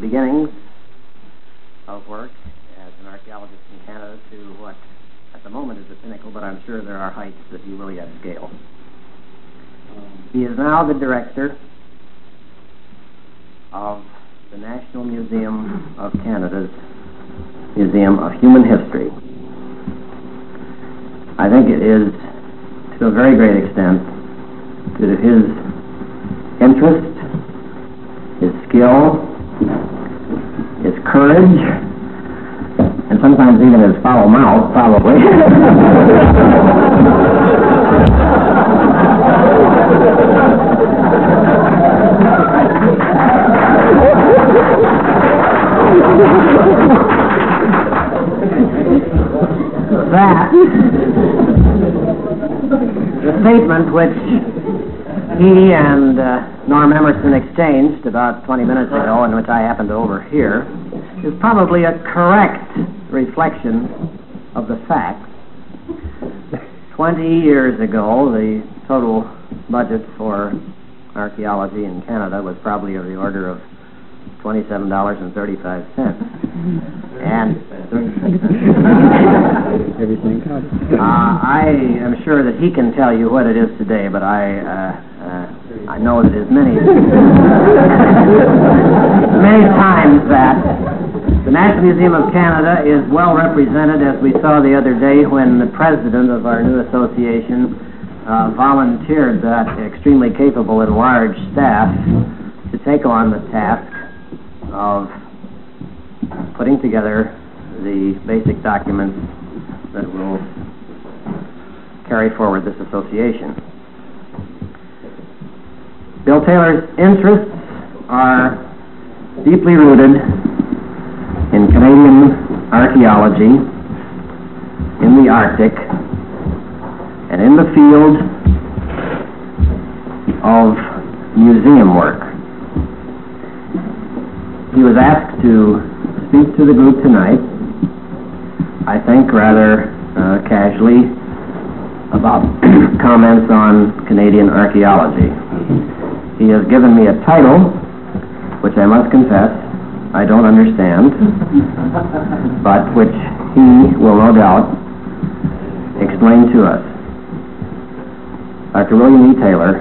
beginnings of work as an archaeologist in Canada to what at the moment is the pinnacle, but I'm sure there are heights that he will yet scale. He is now the director of the National Museum of Canada's Museum of Human History. I think it is, to a very great extent, due to his interest, his skill, his courage, and sometimes even his foul mouth, probably. That the statement which he and Norm Emerson exchanged about 20 minutes ago, and which I happened to overhear, is probably a correct reflection of the facts. 20 years ago, the total budget for archaeology in Canada was probably of the order of $27.35. And I am sure that he can tell you what it is today, but I know that it is many times that the National Museum of Canada is well represented, as we saw the other day when the president of our new association volunteered that extremely capable and large staff to take on the task of putting together the basic documents that will carry forward this association. Bill Taylor's interests are deeply rooted in Canadian archaeology, in the Arctic, and in the field of museum work. He was asked to speak to the group tonight, I think rather casually, about comments on Canadian archaeology. He has given me a title, which I must confess I don't understand, but which he will no doubt explain to us. Dr. William E. Taylor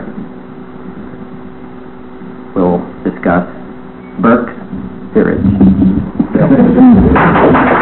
will discuss Burke's Peerage.